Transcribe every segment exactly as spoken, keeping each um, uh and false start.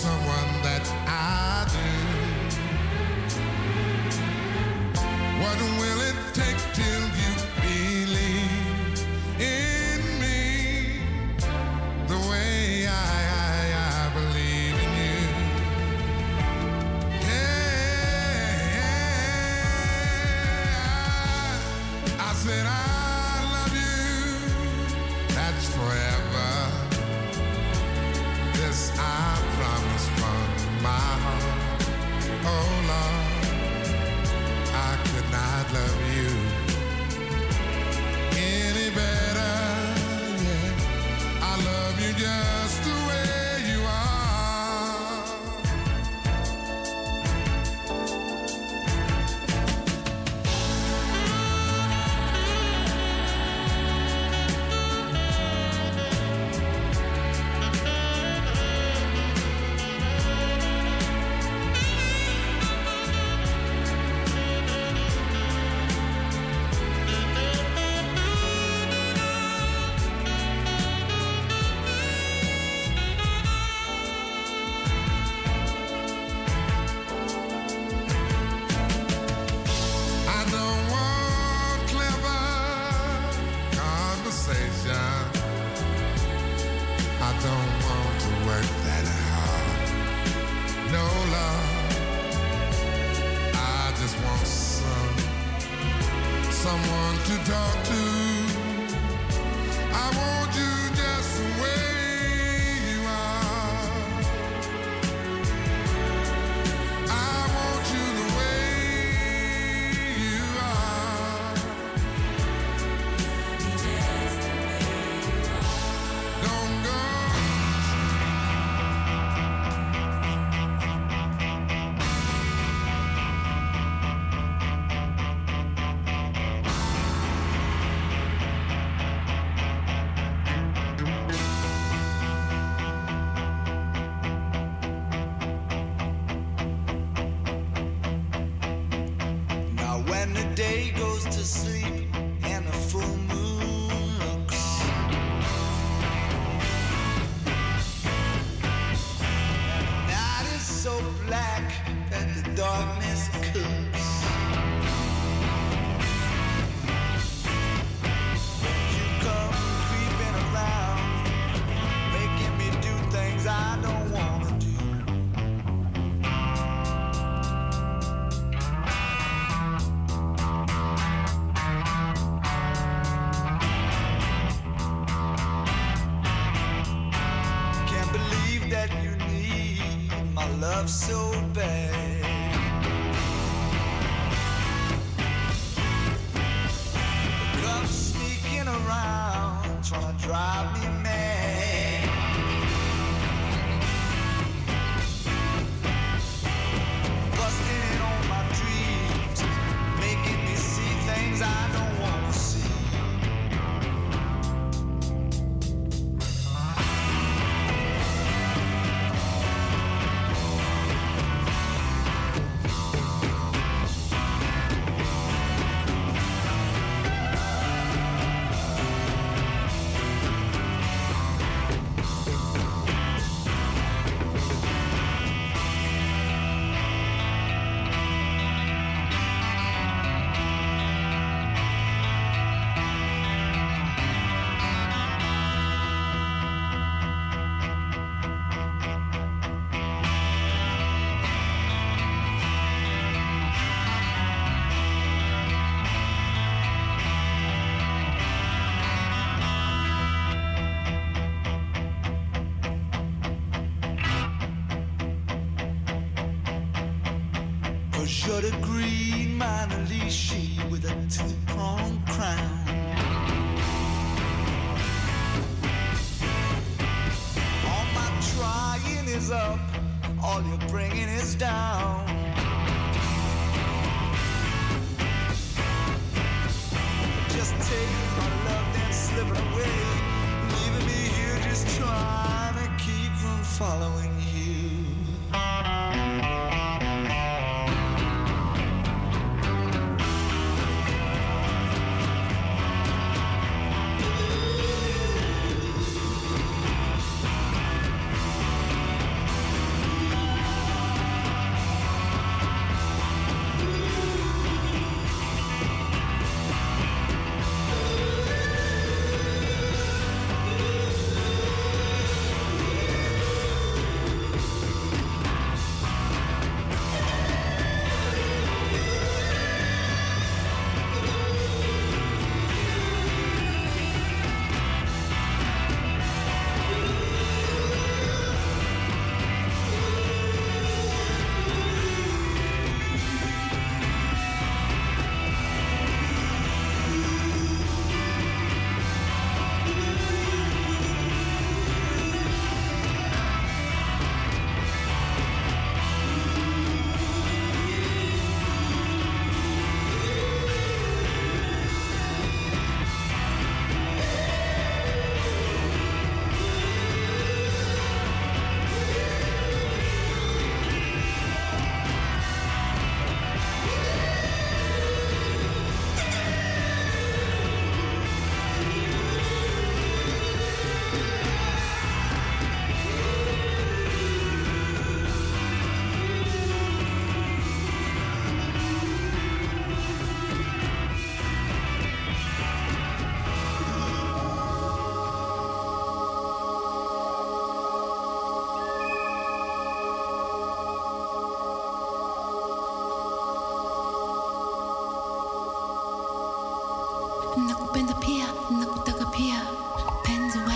someone that I do. What will it take till you believe in me the way I, I, I believe in you? Yeah, yeah. I said I love you, that's forever. This I promise from my heart. Oh Lord, I could not love you any better. Yeah, I love you just the way you are. I don't want to work that hard. No love. I just want some someone to talk to. I want you just the way you are. I want you the way you are. Don't go. To sleep and the full moon looks. And the night is so black that the darkness cooks. You come creeping around, making me do things I don't want to do. Love so bad. Come sneaking around, trying to drive me mad. Busting in on my dreams, making me see things I don't want to see. You're the green Mona Lisa with a two-pronged crown. All my trying is up, all you're bringing is down. Just taking my love, then slipping away, leaving me here just trying to keep from following you. nakupenda pia, nakutaka pia, penzi we.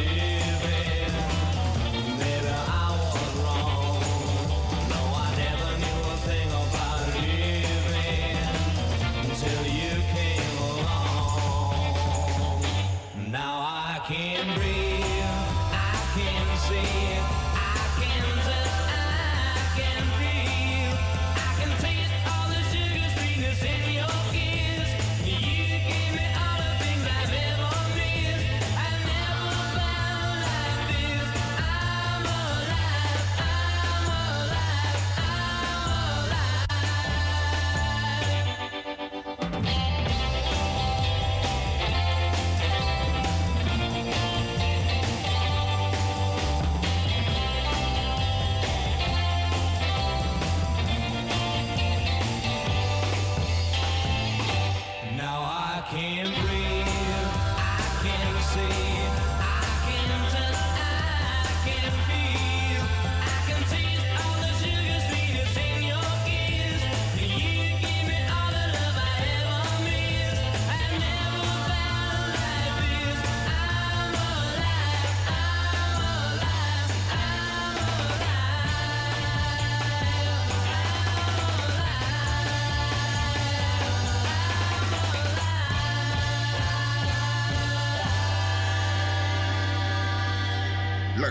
Never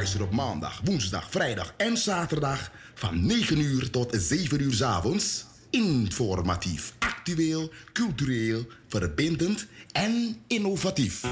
Luister op maandag, woensdag, vrijdag en zaterdag van negen uur tot zeven uur 's avonds. Informatief, actueel, cultureel, verbindend en innovatief.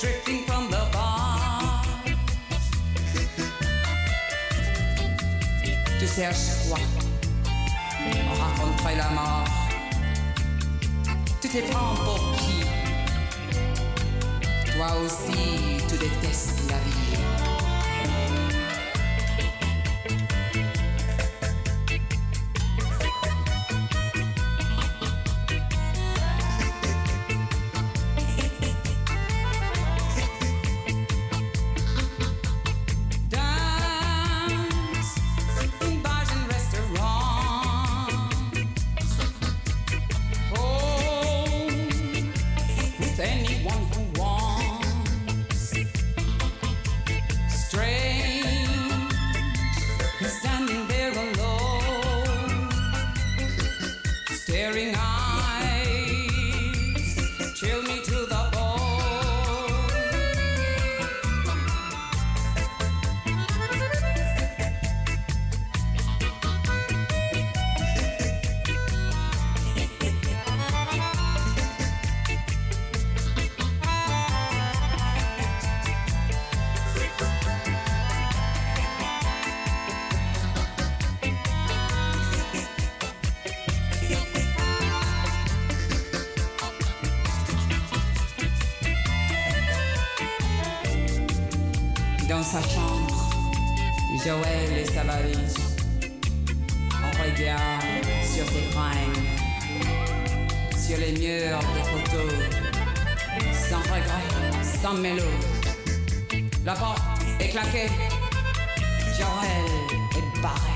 drifting from the bar. Tu cherches quoi? Raconterai la mort. Tu te prends pour qui? Toi aussi, tu détestes la vie. Dans sa chambre, Joël et sa valise. On regarde sur ses fringues, sur les murs des photos, sans regret, sans mélo. La porte est claquée, Joël est barré.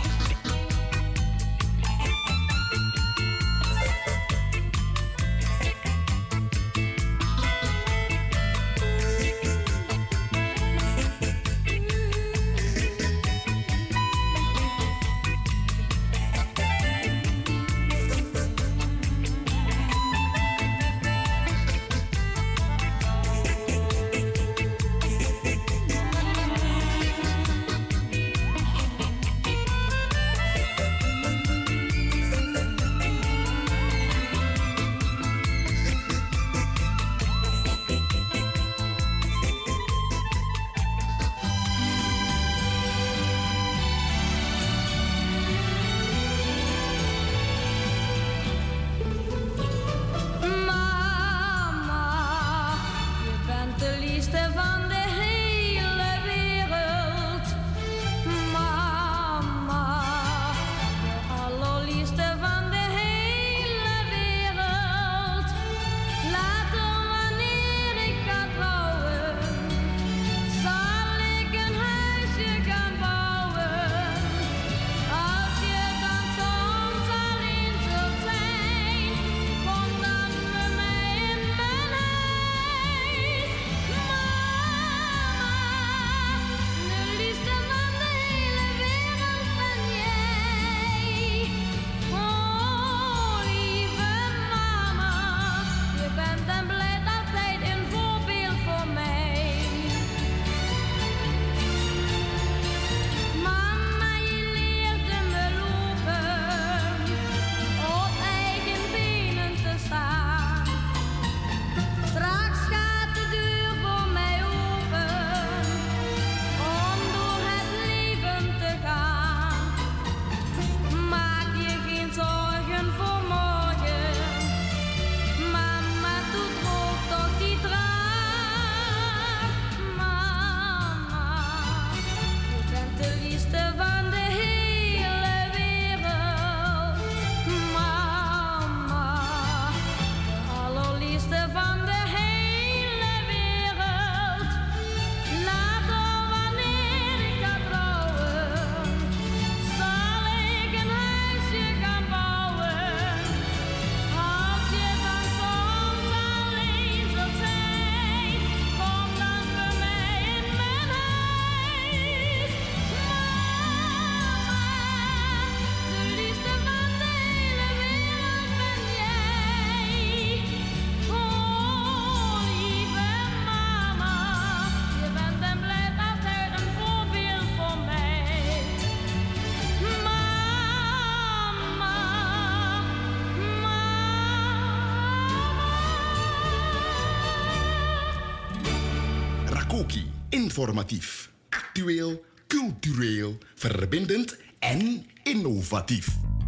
Brakoki. Informatief, actueel, cultureel, verbindend en innovatief.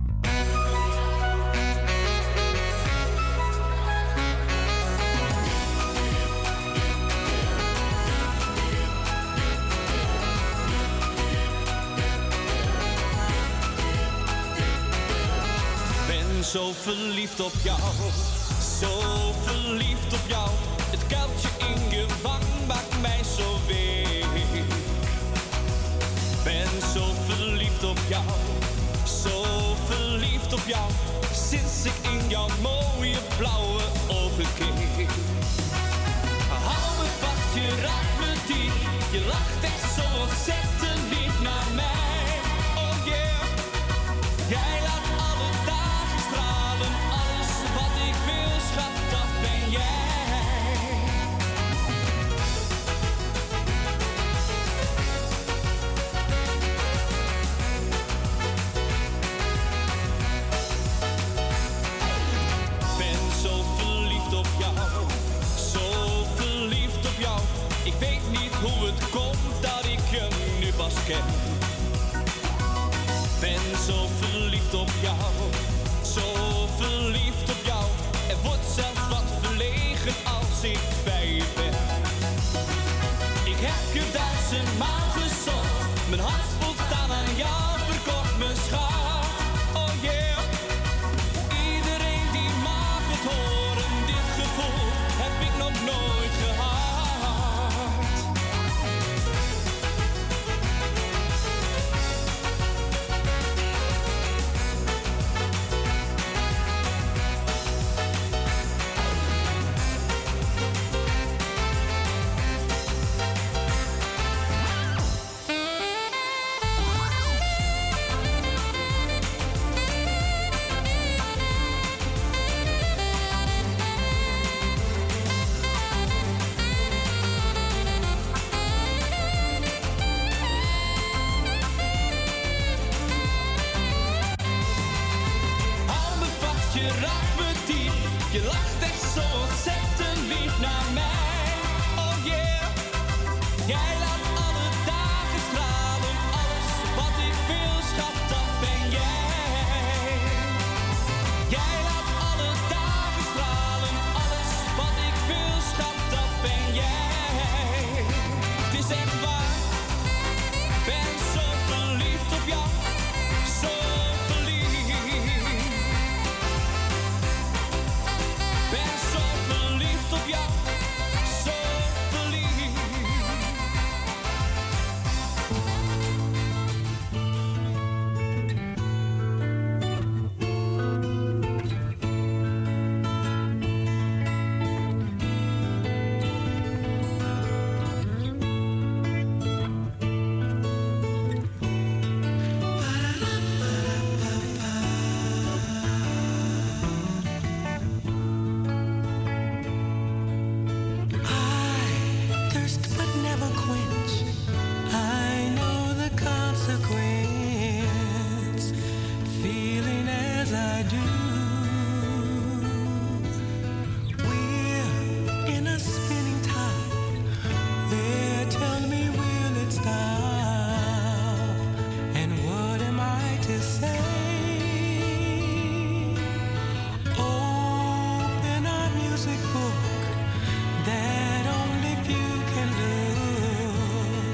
Zo verliefd op jou, zo verliefd op jou. Het kuiltje in je wang maakt mij zo week. Ben zo verliefd op jou, zo verliefd op jou. Sinds ik in jouw mooie blauwe ogen keek. Hou me vast, je raakt me diep. Je lacht echt zo ontzettend lief naar mij. Oh yeah, jij laat ken. Ben zo verliefd op jou, zo verliefd op jou. Er wordt zelfs wat verlegen als ik bij je ben. Ik heb je duizendmaal gezocht, mijn hart voldaan aan jou verkocht, mijn schat. Oh yeah, iedereen die mag het horen, dit gevoel heb ik nog nooit gehad. That only few can do.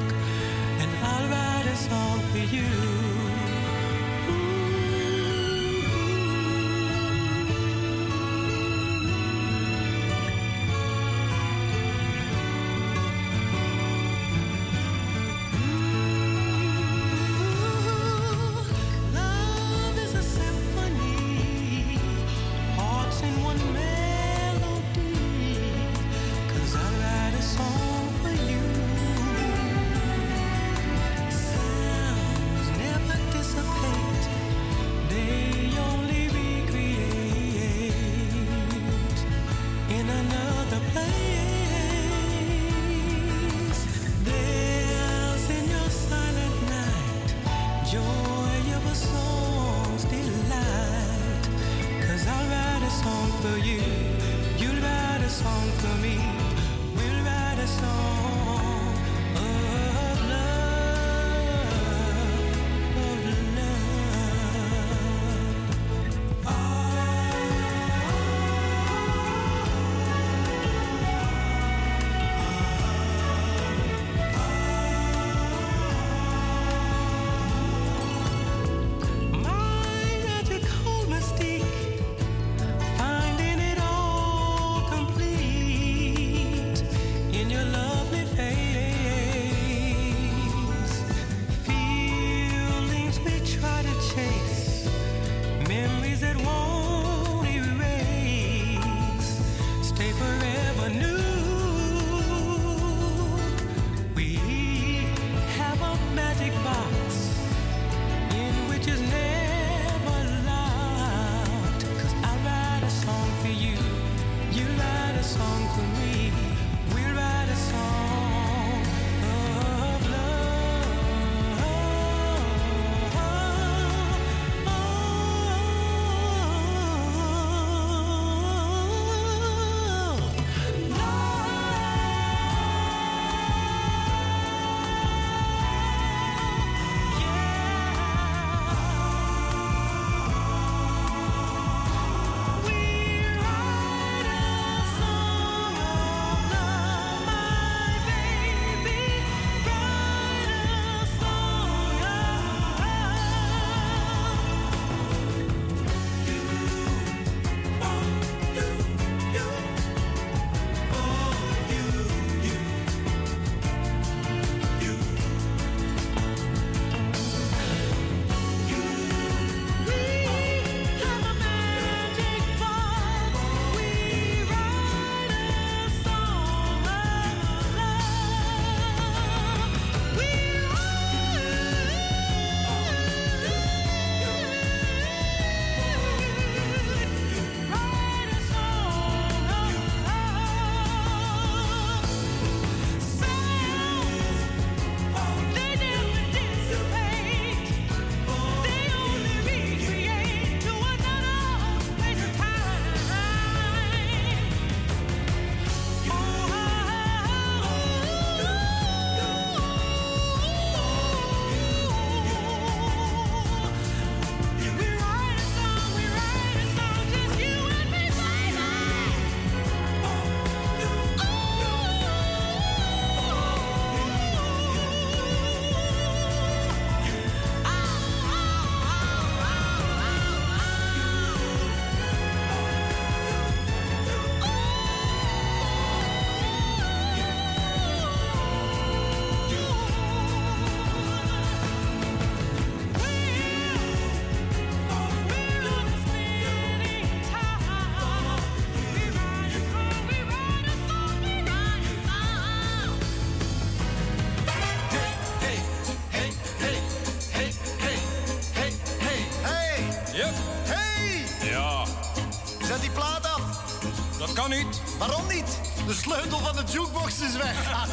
Kan niet. Waarom niet? De sleutel van de jukebox is weg.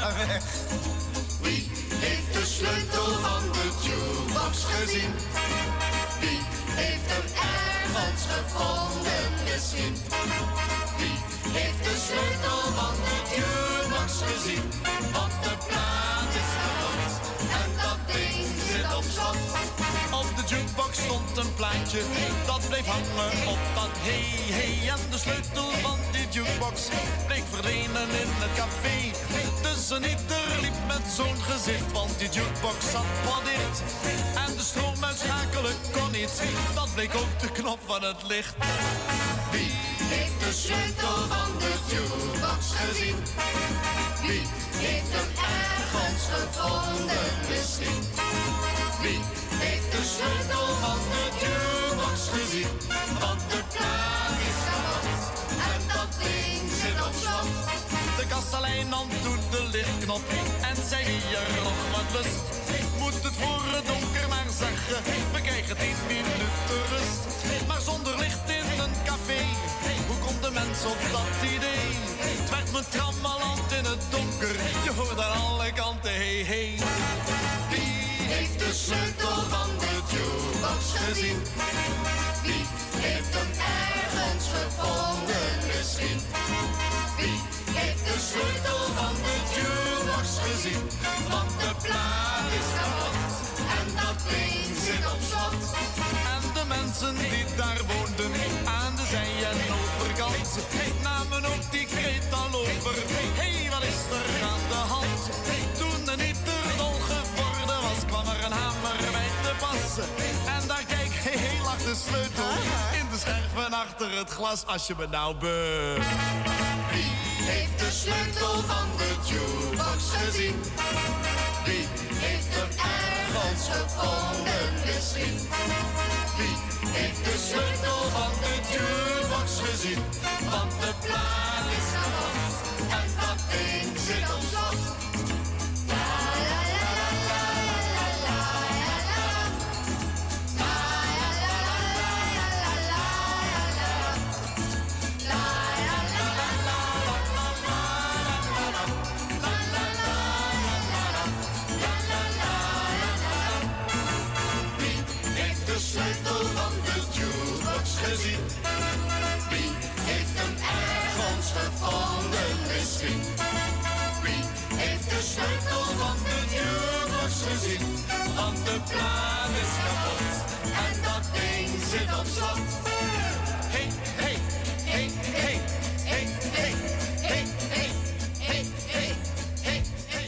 Wie heeft de sleutel van de jukebox gezien? Wie heeft hem ergens gevonden misschien? Wie heeft de sleutel van de jukebox gezien? Want de plaat is kapot en dat ding zit op slot. Op de jukebox stond een plaatje, dat bleef hangen op dat hey, hey. En de sleutel van die jukebox bleek verdwenen in het café. Dus een ieder liep met zo'n gezicht, want die jukebox zat wat dicht. En de stroom uitschakelen kon niet, dat bleek ook de knop van het licht. Wie heeft de sleutel van de jukebox gezien? Wie heeft hem ergens gevonden misschien? Wie heeft de sleutel van de jukebox gezien? Want de plaat is kapot en dat ding zit op slot. De kastelein nam toen de lichtknop en zei wie er nog wat lust. Moet het voor het donker maar zeggen, we krijgen tien minuten rust. Maar zonder licht in een café, hoe komt de mens op dat idee? Het werd me trammeland in het donker, je hoorde aan alle kanten hey hey. Wie heeft de sleutel van de jukebox gezien? Wie heeft hem ergens gevonden misschien? Wie heeft de sleutel van de jukebox gezien? Want de plaat is kapot en dat ding zit op slot. En de mensen die daar woonden aan de zij- en overkant namen ook die kreet al over. Hey, wat is er aan de hand? Toen een ieder dol geworden was, kwam er een hamer bij te passen. En daar kijk, hey, hey, lag de sleutel in de scherven achter het glas, als je me nou be. Wie heeft de sleutel van de jukebox gezien? Wie heeft hem ergens gevonden misschien? Wie heeft de sleutel van de jukebox gezien? Want de plaat is kapot en dat ding zit op slot. La la la la la la la la la. La la la la la la la la. La la la la la la la la. La la la la la la la. Wie heeft de sleutel van de jukebox gezien? Wie heeft hem ergens gevonden misschien? Wie heeft de sleutel van de jukebox gezien? Want de plaat is kapot en dat ding zit op slot. Hey, hey, hey, hey, hey, hey, hey, hey, hey, hey, hey, hey.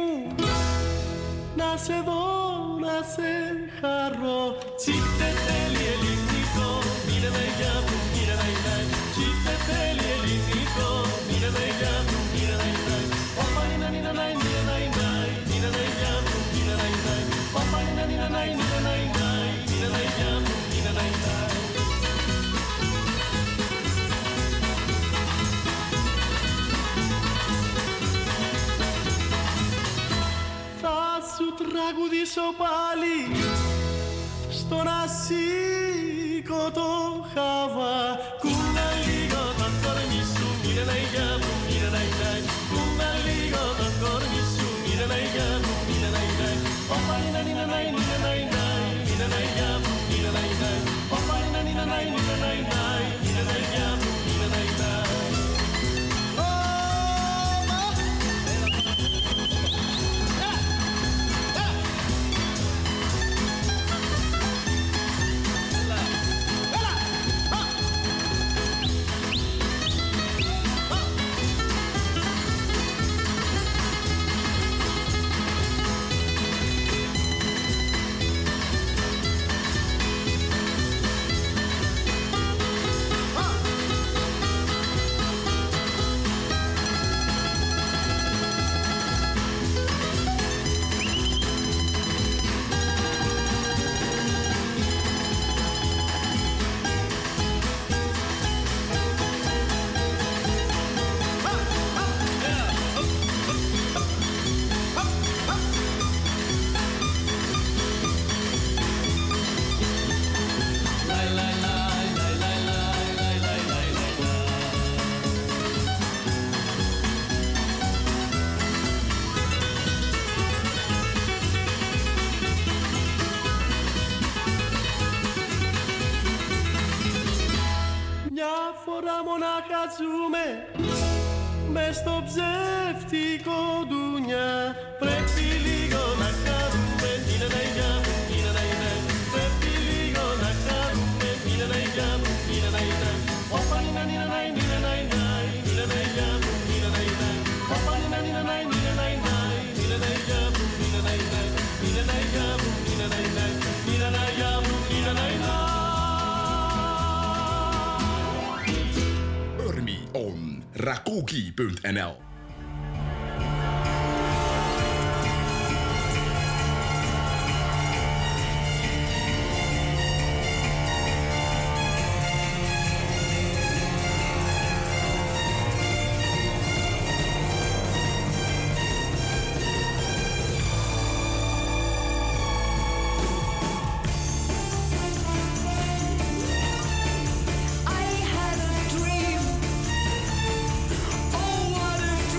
μου, να σε δω, να σε χαρώ. Τσίτε θέλει ελληνικό, είναι με για μου, είναι με για μου. Τσίτε θέλει ελληνικό, είναι με για μου, είναι με για μου. Όπα είναι είναι ναϊ, είναι ναϊ ναϊ, είναι με για μου, είναι ναϊ ναϊ. Όπα είναι είναι ναϊ, είναι ναϊ ναϊ, είναι με για μου, είναι ναϊ ναϊ. Σου τραγουδήσω πάλι στον ασήκω το χαβά. Κούνα λίγο το κορμί σου, μείνε να για μου, μείνε να για μου. Κούνα λίγο το κορμί σου, μείνε να για μου, μείνε να για μου. Όπα είναι είναι να είναι να είναι, μείνε να για μου, μείνε να για μου. Όπα είναι είναι να είναι να είναι, μείνε να για μου, μείνε να για μου. Ζούμε μες στο ψεύτικο ντουνιά. Πρέπει λίγο να χαρούμε, είναι να για μου, είναι να είναι. Πρέπει λίγο να χαρούμε, είναι να για μου, είναι να είναι. Όπα είναι είναι να είναι, είναι να είναι, είναι να για μου, είναι να είναι. Όπα είναι είναι να είναι, είναι να είναι, είναι να για μου, είναι να είναι. Είναι να για μου, είναι να είναι, είναι να για μου, είναι να είναι. On rakoki punt n l. I had a dream. Oh, what a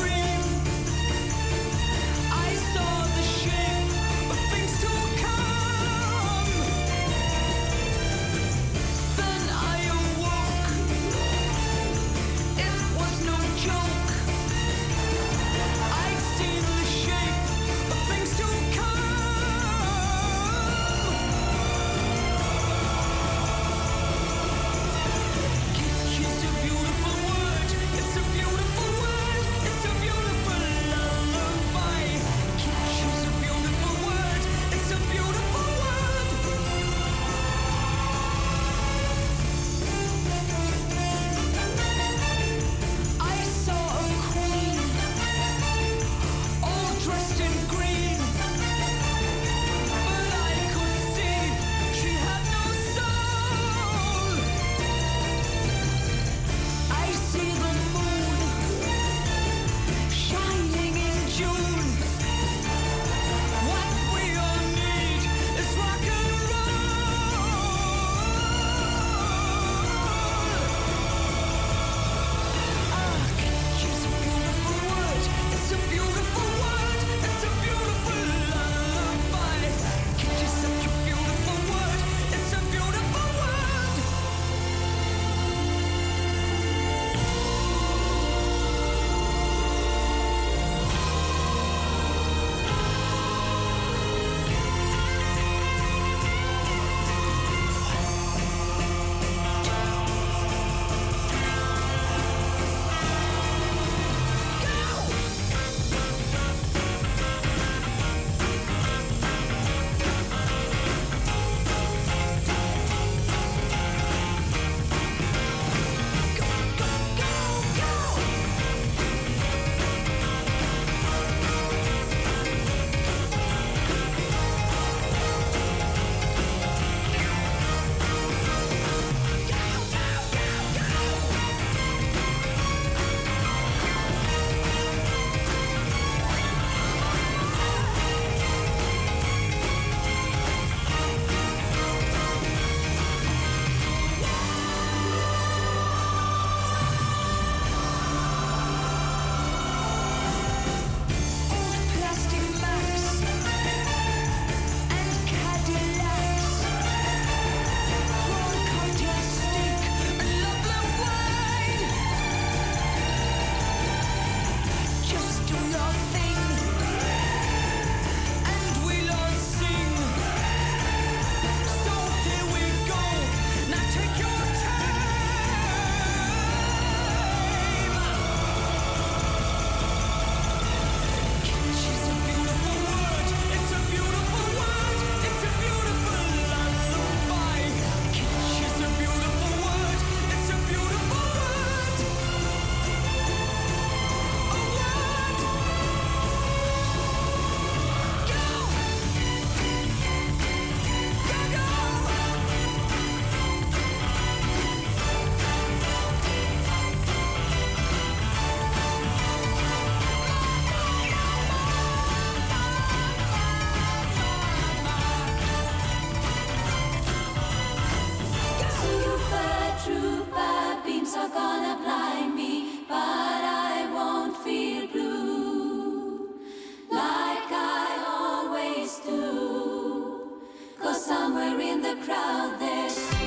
somewhere in the crowd there.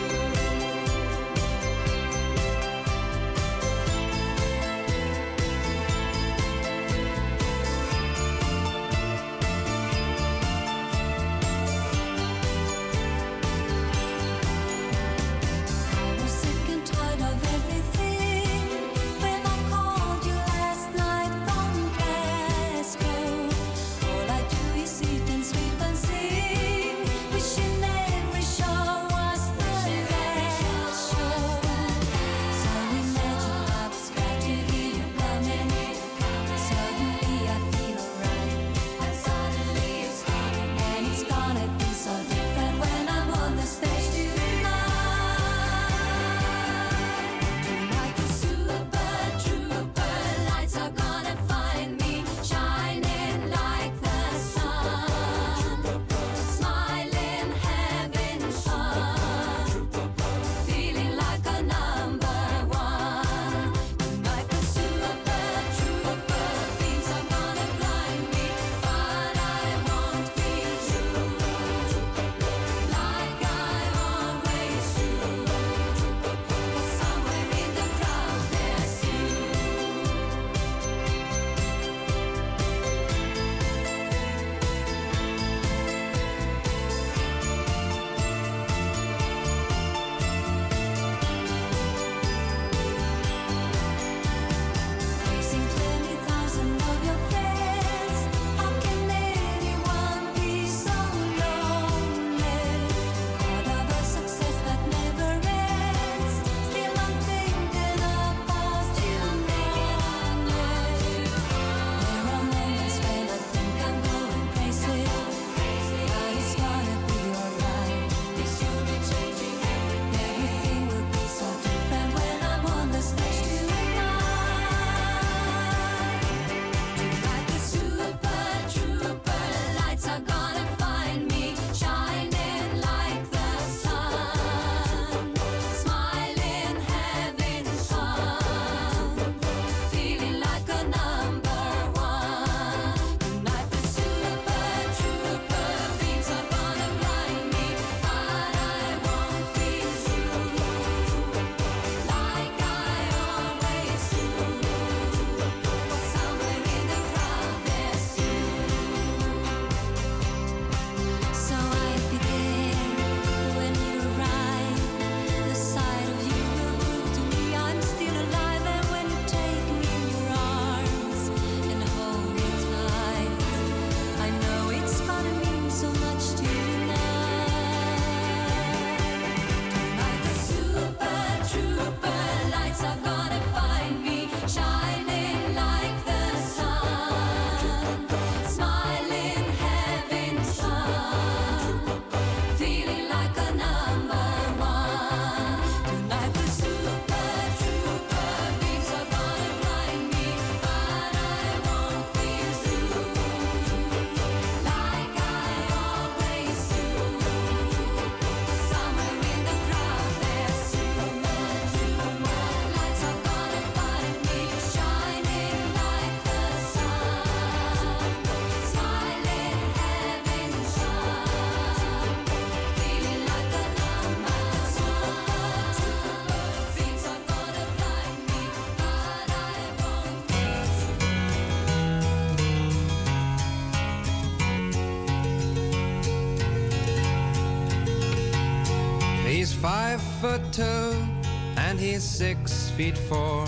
Five foot two and he's six feet four.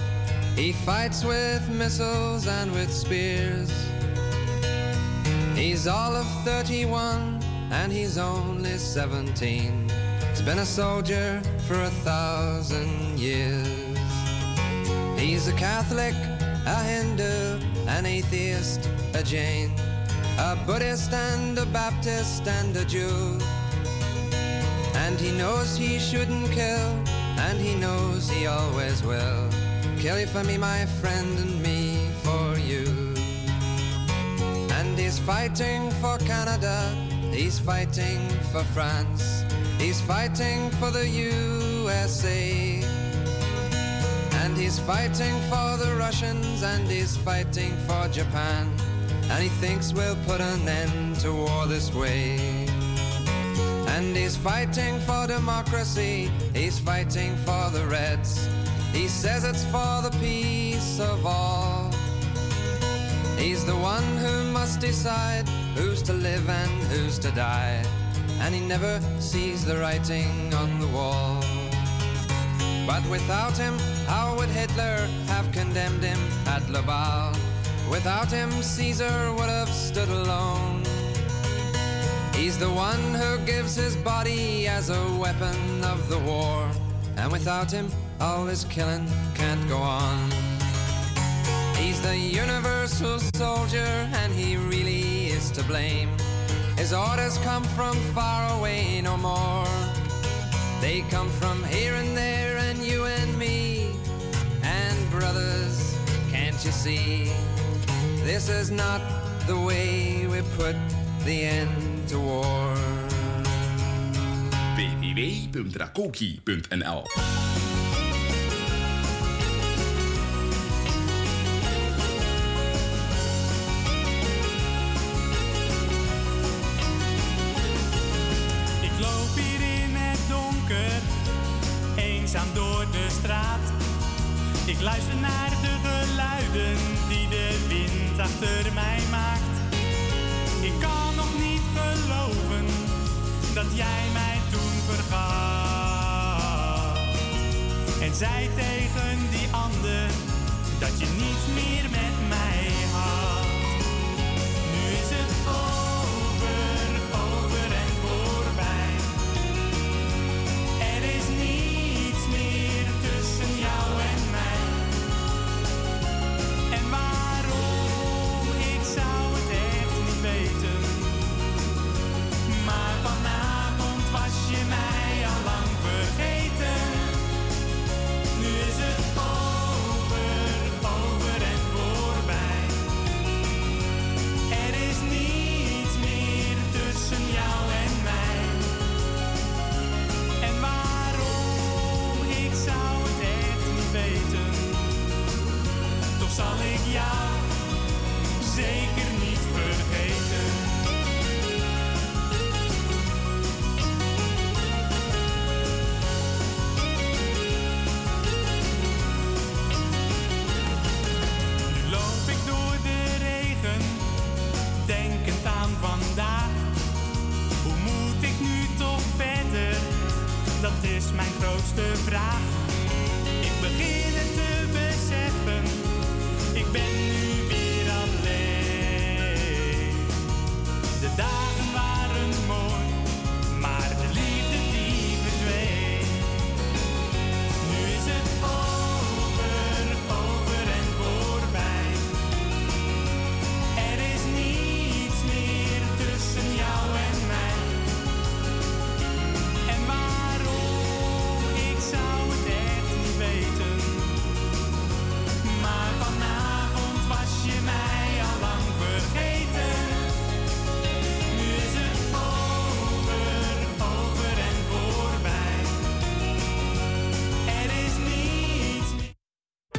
He fights with missiles and with spears. He's all of thirty-one and he's only seventeen. He's been a soldier for a thousand years. He's a Catholic, a Hindu, an atheist, a Jain, a Buddhist and a Baptist and a Jew. And he knows he shouldn't kill, and he knows he always will. Kill you for me, my friend, and me for you. And he's fighting for Canada, he's fighting for France, he's fighting for the U S A. And he's fighting for the Russians, and he's fighting for Japan. And he thinks we'll put an end to war this way. And he's fighting for democracy, he's fighting for the Reds. He says it's for the peace of all. He's the one who must decide who's to live and who's to die. And he never sees the writing on the wall. But without him, how would Hitler have condemned him at Laval? Without him, Caesar would have stood alone. He's the one who gives his body as a weapon of the war. And without him, all this killing can't go on. He's the universal soldier, and he really is to blame. His orders come from far away no more. They come from here and there and you and me. And brothers, can't you see? This is not the way we put the end to war. w w w punt rakoki punt n l Eenzaam door de straat. Ik luister naar de geluiden die de wind achter mij maakt. Ik kan nog niet geloven dat jij mij toen vergat. En zei tegen die ander dat je niets meer met mij had. Nu is het over, over en voorbij. Er is niets meer tussen jou en mij. En waarom, ik zou het echt niet weten. Maar vanavond was je mij al lang vergeten. Nu is het over, over en voorbij. Er is niets meer tussen jou en mij. En waarom, ik zou het echt niet weten. Toch zal ik jou zeker niet vergeten. Nu loop ik door de regen, denkend aan vandaag. Hoe moet ik nu toch verder? Dat is mijn grootste vraag. Ik begin het te beseffen, ik ben nu weer alleen. De dagen